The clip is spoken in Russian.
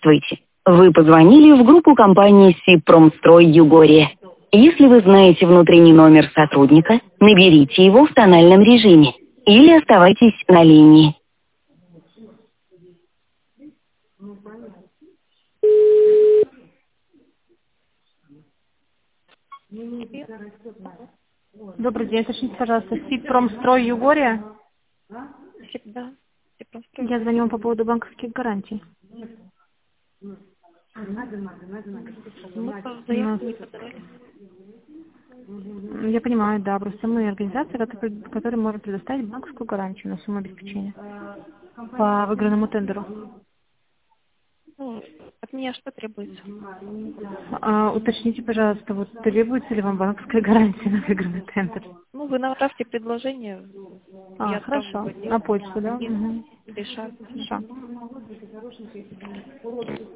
Здравствуйте. Вы позвонили в группу компании «Сибпромстрой Югория». Если вы знаете внутренний номер сотрудника, наберите его в тональном режиме или оставайтесь на линии. Добрый день, уточните, пожалуйста, Сибпромстрой Югория. Да, Сибпромстрой. Я звоню вам по поводу банковских гарантий. Мы У нас, заявку не подавали. я понимаю, да, просто мы организация, которая может предоставить банковскую гарантию на сумму обеспечения по выигранному тендеру. Ну, от меня что требуется? Уточните, пожалуйста, вот требуется ли вам банковская гарантия на выигранный тендер? Ну, вы направьте предложение, я отправлю Хорошо. в отдел. На почту, да? Админ Угу. решат. Хорошо.